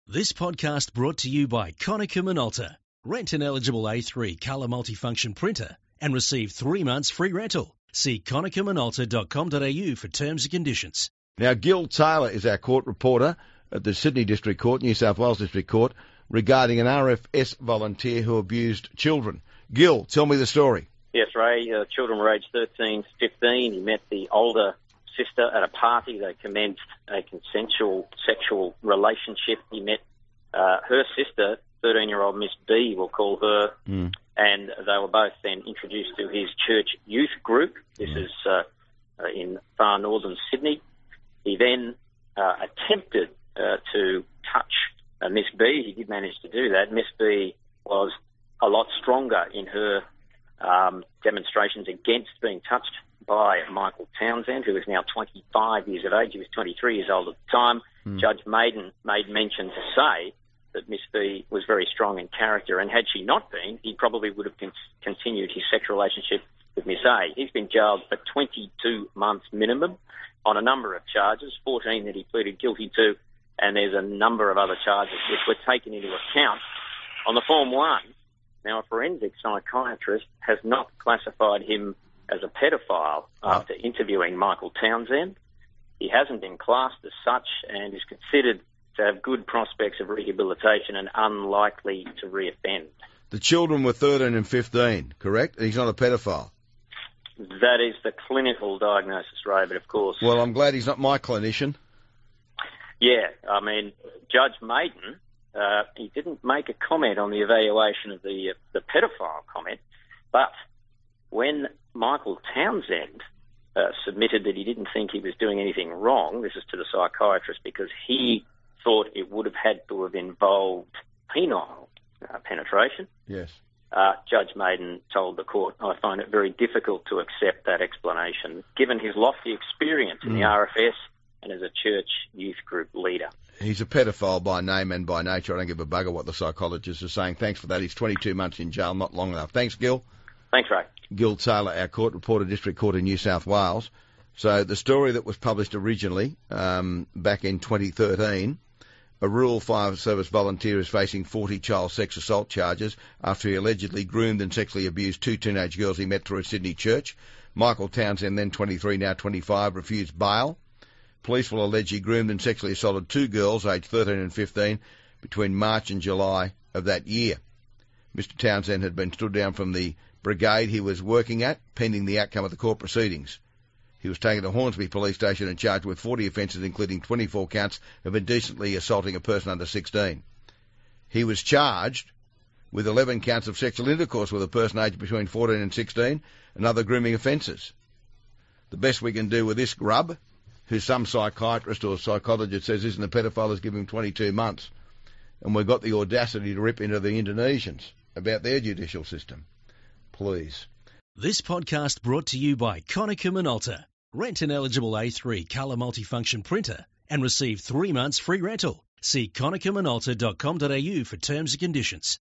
This podcast brought to you by Konica Minolta. Rent an eligible A3 colour multifunction printer and receive 3 months free rental. See konicaminolta.com.au for terms and conditions. Now, Gil Taylor is our court reporter at the Sydney District Court, New South Wales District Court, regarding an RFS volunteer who abused children. Gil, tell me the story. Yes, Ray. Children were aged 13 to 15. He met the older sister at a party. They commenced a consensual sexual relationship. He met her sister, 13-year-old Miss B, we'll call her, and they were both then introduced to his church youth group. This is in far northern Sydney. He then attempted to touch Miss B. He did manage to do that. Miss B was a lot stronger in her demonstrations against being touched by Michael Townsend, who is now 25 years of age. He was 23 years old at the time. Judge Maiden made mention to say that Miss B was very strong in character, and had she not been, he probably would have continued his sexual relationship with Miss A. He's been jailed for 22 months minimum on a number of charges, 14 that he pleaded guilty to, and there's a number of other charges which were taken into account on the Form 1. Now, a forensic psychiatrist has not classified him as a pedophile after interviewing Michael Townsend. He hasn't been classed as such and is considered to have good prospects of rehabilitation and unlikely to reoffend. The children were 13 and 15, correct? He's not a pedophile. That is the clinical diagnosis, Ray, but of course... Well, I'm glad he's not my clinician. Yeah, I mean, Judge Maiden, he didn't make a comment on the evaluation of the pedophile comment, but when Michael Townsend submitted that he didn't think he was doing anything wrong, this is to the psychiatrist, because he thought it would have had to have involved penile penetration. Yes. Judge Maiden told the court, I find it very difficult to accept that explanation, given his lofty experience in the RFS and as a church youth group leader. He's a pedophile by name and by nature. I don't give a bugger what the psychologist is saying. Thanks for that. He's 22 months in jail, not long enough. Thanks, Gil. Thanks, Ray. Gil Taylor, our court reporter, District Court in New South Wales. So the story that was published originally back in 2013, a Rural Fire Service volunteer is facing 40 child sex assault charges after he allegedly groomed and sexually abused 2 teenage girls he met through a Sydney church. Michael Townsend, then 23, now 25, refused bail. Police will allege he groomed and sexually assaulted 2 girls aged 13 and 15 between March and July of that year. Mr Townsend had been stood down from the brigade he was working at, pending the outcome of the court proceedings. He was taken to Hornsby Police Station and charged with 40 offences, including 24 counts of indecently assaulting a person under 16. He was charged with 11 counts of sexual intercourse with a person aged between 14 and 16 and other grooming offences. The best we can do with this grub, who some psychiatrist or psychologist says isn't a pedophile, is give him 22 months. And we've got the audacity to rip into the Indonesians about their judicial system. Please. This podcast brought to you by Konica Minolta. Rent an eligible A3 colour multifunction printer and receive 3 months free rental. See konicaminolta.com.au for terms and conditions.